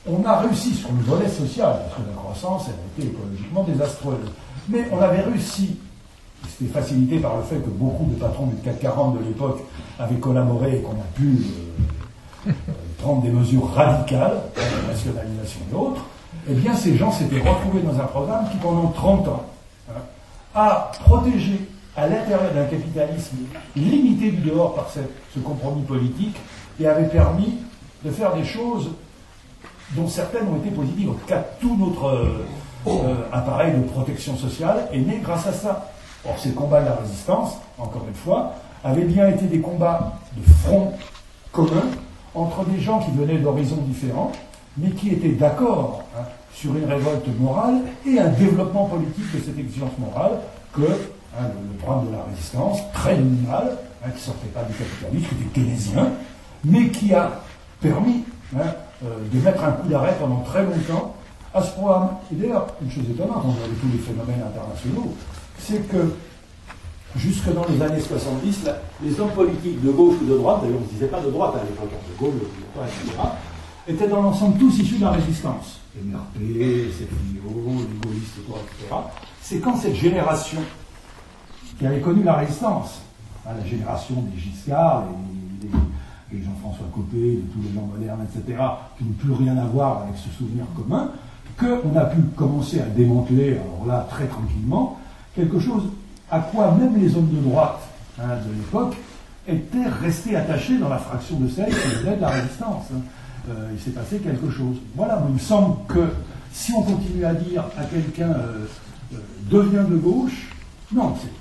On a réussi sur le volet social, parce que la croissance, elle a été écologiquement désastreuse. Mais on avait réussi, c'était facilité par le fait que beaucoup de patrons du C A C quarante de l'époque avaient collaboré et qu'on a pu euh, euh, prendre des mesures radicales, la nationalisation et autres. Eh bien, ces gens s'étaient retrouvés dans un programme qui, pendant trente ans, hein, a protégé à l'intérieur d'un capitalisme limité du dehors par cette, ce compromis politique et avait permis de faire des choses dont certaines ont été positives. En tout cas, tout notre euh, euh, appareil de protection sociale est né grâce à ça. Or, ces combats de la résistance, encore une fois, avaient bien été des combats de front commun entre des gens qui venaient d'horizons différents, mais qui étaient d'accord hein, sur une révolte morale et un développement politique de cette exigence morale que hein, le, le programme de la résistance, très minimal, hein, qui ne sortait pas du capitalisme, qui était keynésien, mais qui a permis hein, euh, de mettre un coup d'arrêt pendant très longtemps à ce programme. Et d'ailleurs, une chose étonnante, on voit tous les phénomènes internationaux, c'est que jusque dans les années soixante-dix, là, les hommes politiques de gauche ou de droite, d'ailleurs on ne disait pas de droite à l'époque, de gauche, et cetera, étaient dans l'ensemble tous issus de la résistance. M R P, C F I O, les gaullistes, et cetera. C'est quand cette génération qui avait connu la résistance, hein, la génération des Giscard, les, les, les Jean-François Copé, de tous les gens modernes, et cetera, qui n'ont plus rien à voir avec ce souvenir commun, qu'on a pu commencer à démanteler, alors là, très tranquillement, quelque chose à quoi même les hommes de droite hein, de l'époque étaient restés attachés dans la fraction de celle qui venait de la résistance. Hein. Euh, il s'est passé quelque chose. Voilà, il me semble que si on continue à dire à quelqu'un euh, euh, devient de gauche, non, c'est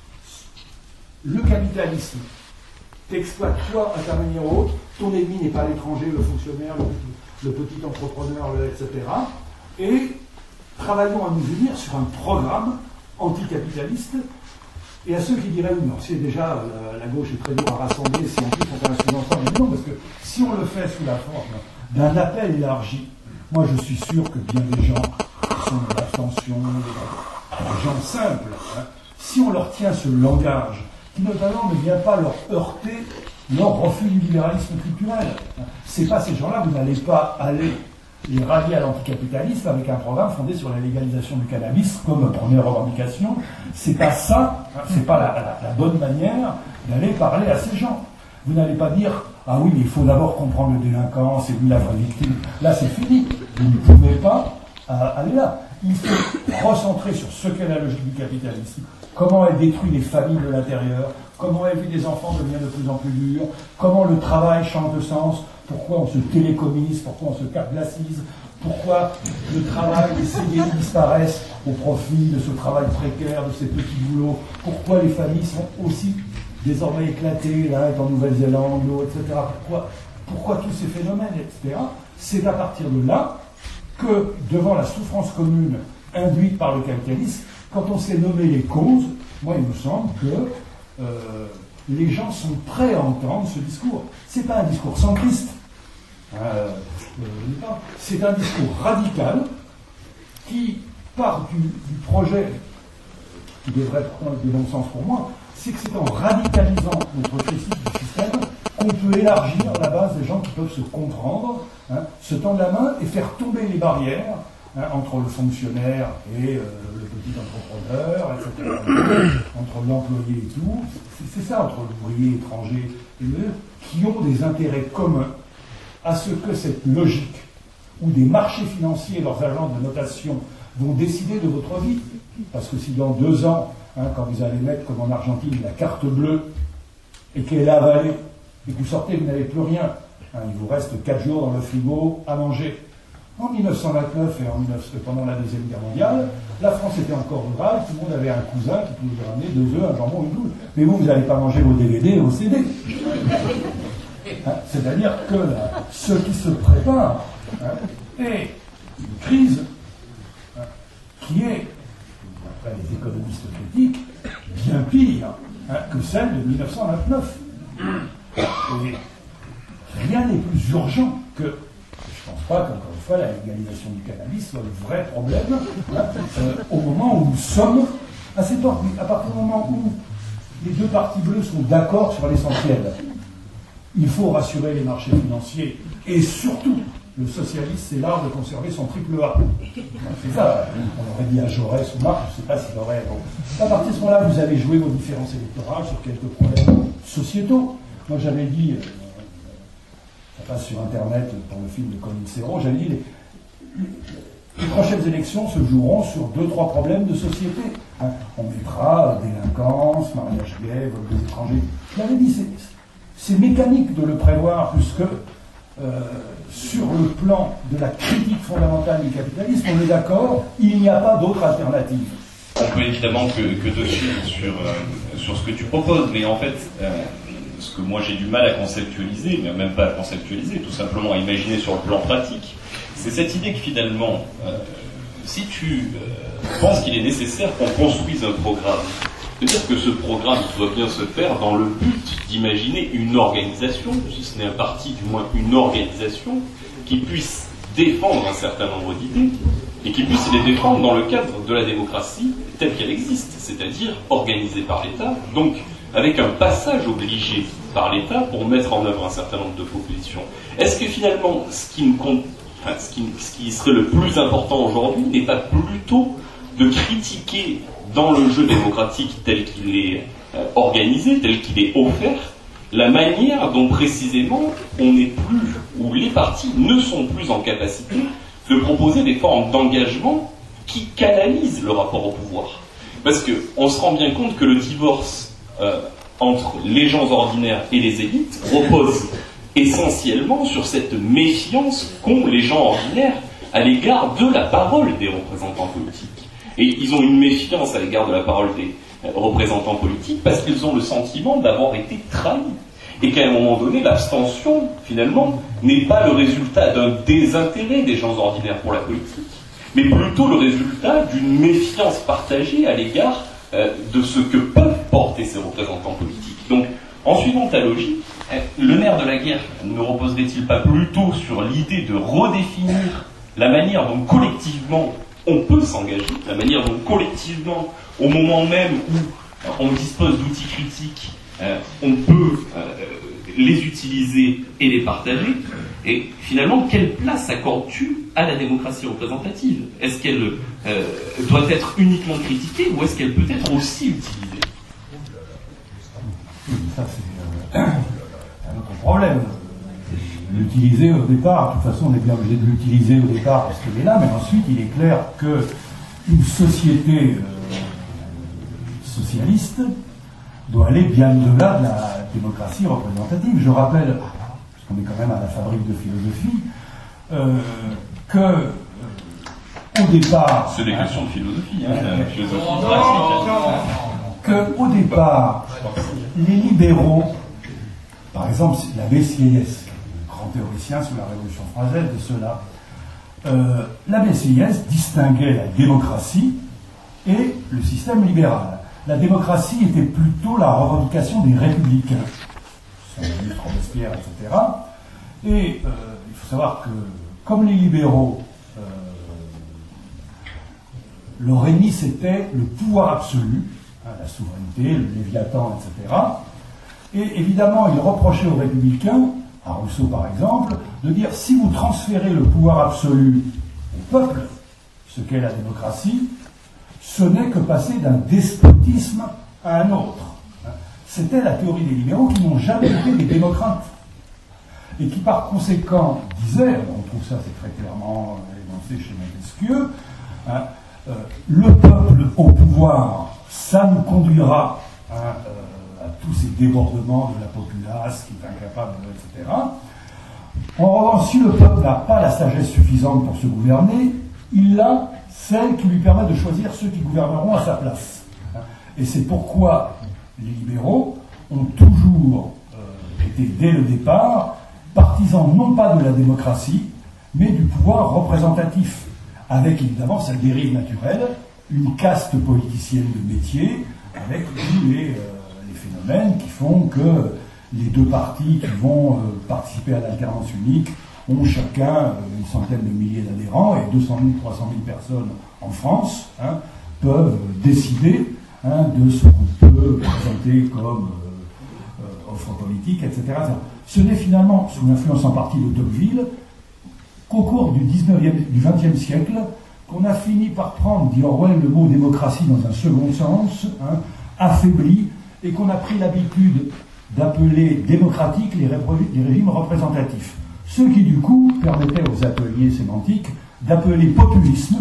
le capitalisme t'exploite toi à ta manière ou autre, ton ennemi n'est pas l'étranger, le fonctionnaire, le, le petit entrepreneur, le, et cetera. Et travaillons à nous unir sur un programme anticapitaliste. Et à ceux qui diraient, oui, non, c'est déjà, la, la gauche est très dure à rassembler, si en plus on fait un sous-ensemble, non, parce que si on le fait sous la forme d'un appel élargi, moi je suis sûr que bien des gens qui sont de l'abstention, des gens simples, hein, si on leur tient ce langage, qui notamment ne vient pas leur heurter leur refus du libéralisme culturel, hein, c'est pas ces gens-là, vous n'allez pas aller les rallier à l'anticapitalisme avec un programme fondé sur la légalisation du cannabis comme première revendication. C'est pas ça, hein, c'est pas la, la, la bonne manière d'aller parler à ces gens. Vous n'allez pas dire ah oui, mais il faut d'abord comprendre le délinquant, c'est lui la vraie victime. Là, c'est fini. Vous ne pouvez pas euh, aller là. Il faut recentrer sur ce qu'est la logique du capitalisme. Comment elle détruit les familles de l'intérieur, comment elle vit des enfants devient de plus en plus dur, comment le travail change de sens, pourquoi on se télécommunise, pourquoi on se glacis, pourquoi le travail, les C D I disparaissent au profit de ce travail précaire, de ces petits boulots, pourquoi les familles sont aussi désormais éclatées, l'un est en Nouvelle-Zélande, l'autre, et cetera. Pourquoi, pourquoi tous ces phénomènes, et cetera. C'est à partir de là que, devant la souffrance commune induite par le capitalisme, quand on sait nommer les causes, moi il me semble que euh, les gens sont prêts à entendre ce discours. C'est pas un discours centriste, euh, euh, c'est un discours radical qui part du, du projet qui devrait prendre de bon sens pour moi, c'est que c'est en radicalisant notre critique du système qu'on peut élargir la base des gens qui peuvent se comprendre, hein, se tendre la main et faire tomber les barrières hein, entre le fonctionnaire et euh, le petit entrepreneur, et cetera, entre l'employé et tout. C'est, c'est ça, entre l'ouvrier étranger et eux, qui ont des intérêts communs à ce que cette logique où des marchés financiers et leurs agences de notation vont décider de votre vie. Parce que si dans deux ans, hein, quand vous allez mettre, comme en Argentine, la carte bleue, et qu'elle est avalée, et que vous sortez, vous n'avez plus rien, hein, il vous reste quatre jours dans le frigo à manger. En mille neuf cent vingt-neuf et en mille neuf cents, pendant la Deuxième Guerre mondiale, la France était encore rurale, tout le monde avait un cousin qui pouvait vous ramener deux œufs, un jambon, une boule. Mais vous, vous n'allez pas manger vos D V D et vos C D. Hein, c'est-à-dire que là, ce qui se prépare hein, est une crise hein, qui est, d'après les économistes critiques, bien pire hein, que celle de mille neuf cent vingt-neuf. Et rien n'est plus urgent que, je ne pense pas qu'encore une fois la légalisation du cannabis soit le vrai problème hein, euh, au moment où nous sommes à cette porte. À partir du moment où les deux parties bleues sont d'accord sur l'essentiel, il faut rassurer les marchés financiers et surtout le socialiste, c'est l'art de conserver son triple A. C'est ça, on aurait dit à Jaurès ou Marx, je ne sais pas s'il aurait... Bon. À partir de ce moment-là, vous avez joué vos différences électorales sur quelques problèmes sociétaux. Moi, j'avais dit, euh, ça passe sur Internet pour le film de Colin Serrault, j'avais dit, les, les, les prochaines élections se joueront sur deux, trois problèmes de société. Hein. On mettra délinquance, mariage gay, vol des étrangers. Je l'avais dit, c'est, c'est mécanique de le prévoir, puisque euh, sur le plan de la critique fondamentale du capitalisme, on est d'accord, il n'y a pas d'autre alternative. On peut évidemment que, que te suivre sur, euh, sur ce que tu proposes, mais en fait, euh, ce que moi j'ai du mal à conceptualiser, mais même pas à conceptualiser, tout simplement à imaginer sur le plan pratique, c'est cette idée que finalement, euh, si tu euh, penses qu'il est nécessaire qu'on construise un programme, c'est-à-dire que ce programme doit bien se faire dans le but d'imaginer une organisation, si ce n'est un parti, du moins une organisation, qui puisse défendre un certain nombre d'idées, et qui puisse les défendre dans le cadre de la démocratie telle qu'elle existe, c'est-à-dire organisée par l'État, donc avec un passage obligé par l'État pour mettre en œuvre un certain nombre de propositions. Est-ce que finalement, ce qui, me compte, enfin, ce qui, ce qui serait le plus important aujourd'hui n'est pas plutôt de critiquer dans le jeu démocratique tel qu'il est euh, organisé, tel qu'il est offert, la manière dont précisément on n'est plus, ou les partis ne sont plus en capacité de proposer des formes d'engagement qui canalisent le rapport au pouvoir. Parce qu'on se rend bien compte que le divorce euh, entre les gens ordinaires et les élites repose essentiellement sur cette méfiance qu'ont les gens ordinaires à l'égard de la parole des représentants politiques. Et ils ont une méfiance à l'égard de la parole des euh, représentants politiques parce qu'ils ont le sentiment d'avoir été trahis. Et qu'à un moment donné, l'abstention, finalement, n'est pas le résultat d'un désintérêt des gens ordinaires pour la politique, mais plutôt le résultat d'une méfiance partagée à l'égard euh, de ce que peuvent porter ces représentants politiques. Donc, en suivant ta logique, euh, le nerf de la guerre ne reposerait-il pas plutôt sur l'idée de redéfinir la manière dont collectivement on peut s'engager, la manière dont collectivement, au moment même où euh, on dispose d'outils critiques, Euh, on peut euh, les utiliser et les partager. Et finalement, quelle place accordes-tu à la démocratie représentative? Est-ce qu'elle euh, doit être uniquement critiquée ou est-ce qu'elle peut être aussi utilisée? Ça, c'est euh, un autre problème. L'utiliser au départ, de toute façon, on est bien obligé de l'utiliser au départ parce qu'elle est là, mais ensuite, il est clair qu'une société euh, socialiste doit aller bien au-delà de la démocratie représentative. Je rappelle, puisqu'on est quand même à la fabrique de philosophie, euh, que euh, au départ... C'est des questions de philosophie, hein, euh, la philosophie classique. Que au départ, les libéraux, par exemple l'abbé Sieyès, le grand théoricien sous la Révolution française de cela, euh, l'abbé Sieyès distinguait la démocratie et le système libéral. La démocratie était plutôt la revendication des républicains, Robespierre, et cetera. Et euh, il faut savoir que, comme les libéraux, euh, leur ennemi c'était le pouvoir absolu, hein, la souveraineté, le léviathan, et cetera. Et évidemment, ils reprochaient aux républicains, à Rousseau par exemple, de dire si vous transférez le pouvoir absolu au peuple, ce qu'est la démocratie, ce n'est que passer d'un despotisme à un autre. C'était la théorie des libéraux qui n'ont jamais été des démocrates. Et qui par conséquent disaient, on trouve ça c'est très clairement énoncé chez Montesquieu, hein, euh, le peuple au pouvoir, ça nous conduira hein, euh, à tous ces débordements de la populace qui est incapable, et cetera. En revanche, si le peuple n'a pas la sagesse suffisante pour se gouverner, il a celle qui lui permet de choisir ceux qui gouverneront à sa place. Et c'est pourquoi les libéraux ont toujours euh, été, dès le départ, partisans non pas de la démocratie, mais du pouvoir représentatif, avec évidemment sa dérive naturelle, une caste politicienne de métier, avec tous les, euh, les phénomènes qui font que les deux partis qui vont euh, participer à l'alternance unique ont chacun euh, une centaine de milliers d'adhérents et deux cent mille, trois cent mille personnes en France hein, peuvent décider hein, de ce qu'on peut présenter comme euh, euh, offre politique, et cetera. Ce n'est finalement, sous l'influence en partie de Tocqueville, qu'au cours du dix-neuvième, du vingtième siècle, qu'on a fini par prendre, dit Orwell, le mot démocratie dans un second sens, hein, affaibli, et qu'on a pris l'habitude d'appeler démocratiques les, les régimes représentatifs. Ce qui, du coup, permettait aux ateliers sémantiques d'appeler populisme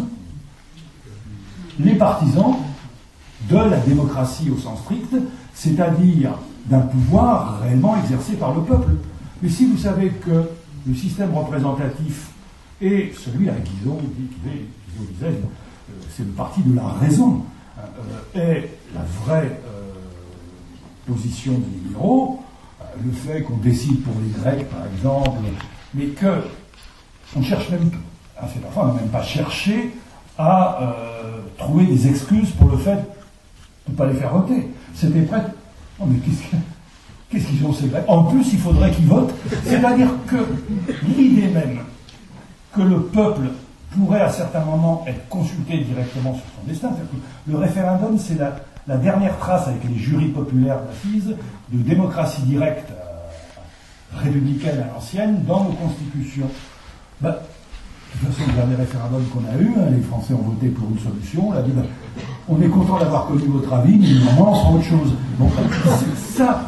les partisans de la démocratie au sens strict, c'est-à-dire d'un pouvoir réellement exercé par le peuple. Mais si vous savez que le système représentatif est celui-là, Guizot disait, euh, c'est le parti de la raison, euh, est la vraie euh, position des libéraux, euh, le fait qu'on décide pour les Grecs, par exemple, mais que on cherche même, à cette fois, on n'a même pas cherché à euh, trouver des excuses pour le fait de ne pas les faire voter. C'était prêt. Oh, mais qu'est-ce que, qu'est-ce qu'ils ont, ces Grecs ? En plus, il faudrait qu'ils votent. C'est-à-dire que l'idée même que le peuple pourrait à certains moments être consulté directement sur son destin, c'est-à-dire que le référendum, c'est la, la dernière trace avec les jurys populaires d'assises de démocratie directe euh, républicaine à l'ancienne dans nos constitutions. Ben, de toute façon, le dernier référendum qu'on a eu, hein, les Français ont voté pour une solution, on a dit, ben, on est content d'avoir connu votre avis, mais normalement on sera autre chose. Bon, ça,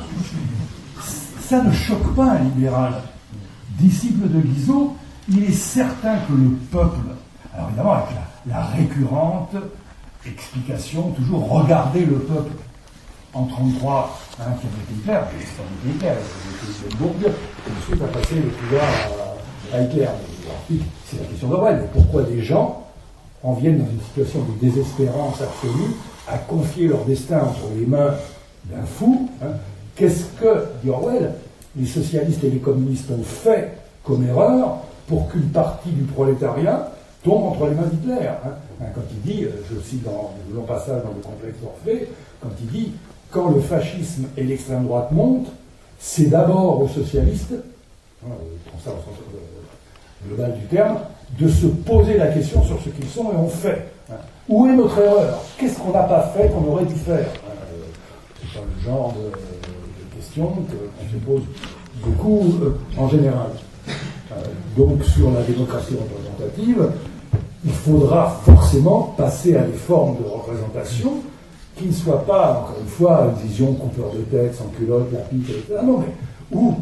ça ne choque pas un libéral. Disciple de Guizot, il est certain que le peuple, alors évidemment avec la, la récurrente explication, toujours regarder le peuple en trente-trois, hein, qui avait été Hitler, l'histoire de Hitler, il était Bourg, et ensuite a passé le pouvoir à, à Hitler. Ensuite, c'est la question d'Orwell, mais pourquoi des gens en viennent dans une situation de désespérance absolue à confier leur destin entre les mains d'un fou, hein. Qu'est-ce que, dit Orwell, les socialistes et les communistes ont fait comme erreur pour qu'une partie du prolétariat tombe entre les mains d'Hitler, hein. Quand il dit, je cite dans le long passage dans le complexe d'Orphée, quand il dit « Quand le fascisme et l'extrême droite montent, c'est d'abord aux socialistes, hein, je prends ça au sens global du terme, de se poser la question sur ce qu'ils sont et ont fait. Hein. Où est notre erreur? Qu'est-ce qu'on n'a pas fait qu'on aurait dû faire? hein. C'est pas le genre de, de questions qu'on se pose beaucoup euh, en général. Euh, donc sur la démocratie représentative, il faudra forcément passer à des formes de représentation qui ne soient pas, encore une fois, une vision coupeur de tête, sans culotte, la pique, et cetera. Non, mais où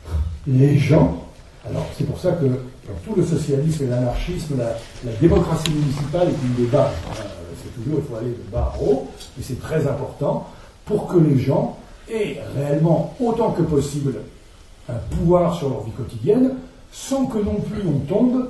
les gens, alors c'est pour ça que dans tout le socialisme et l'anarchisme, la, la démocratie municipale est une des bases. Hein. C'est toujours, il faut aller de bas à haut, et c'est très important pour que les gens aient réellement, autant que possible, un pouvoir sur leur vie quotidienne, sans que non plus on tombe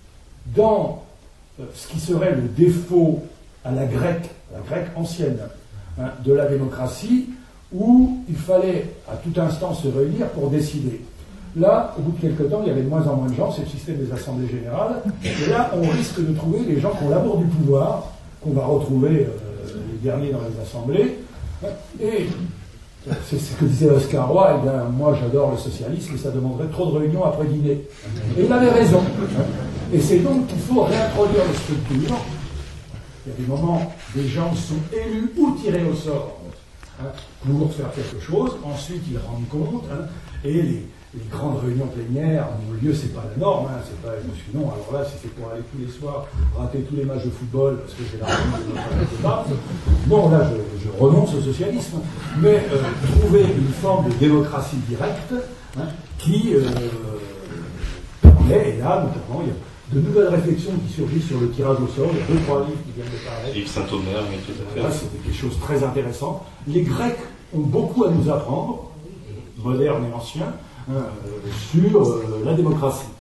dans euh, ce qui serait le défaut à la grecque, la grecque ancienne, hein, de la démocratie, où il fallait à tout instant se réunir pour décider. Là, au bout de quelques temps, il y avait de moins en moins de gens, c'est le système des assemblées générales, et là, on risque de trouver les gens qui ont l'amour du pouvoir, qu'on va retrouver euh, les derniers dans les assemblées, et c'est ce que disait Oscar Wilde, hein, moi j'adore le socialisme, mais ça demanderait trop de réunions après dîner. Et il avait raison. Et c'est donc qu'il faut réintroduire les structures. Il y a des moments, des gens sont élus ou tirés au sort, hein, pour faire quelque chose, ensuite ils rendent compte, hein, et les, les grandes réunions plénières ont lieu, c'est pas la norme, hein, c'est pas, sinon, alors là, si c'est pour aller tous les soirs, rater tous les matchs de football, parce que j'ai la réunion de bon, là, je, je renonce au socialisme, mais euh, trouver une forme de démocratie directe, hein, qui euh, permet, et là, notamment, il y a de nouvelles réflexions qui surgissent sur le tirage au sort, il y a deux, trois livres qui viennent de paraître. Yves Saint-Omer, oui, tout à fait. Là, c'était quelque chose de très intéressant. Les Grecs ont beaucoup à nous apprendre, modernes et anciens, hein, sur euh, la démocratie.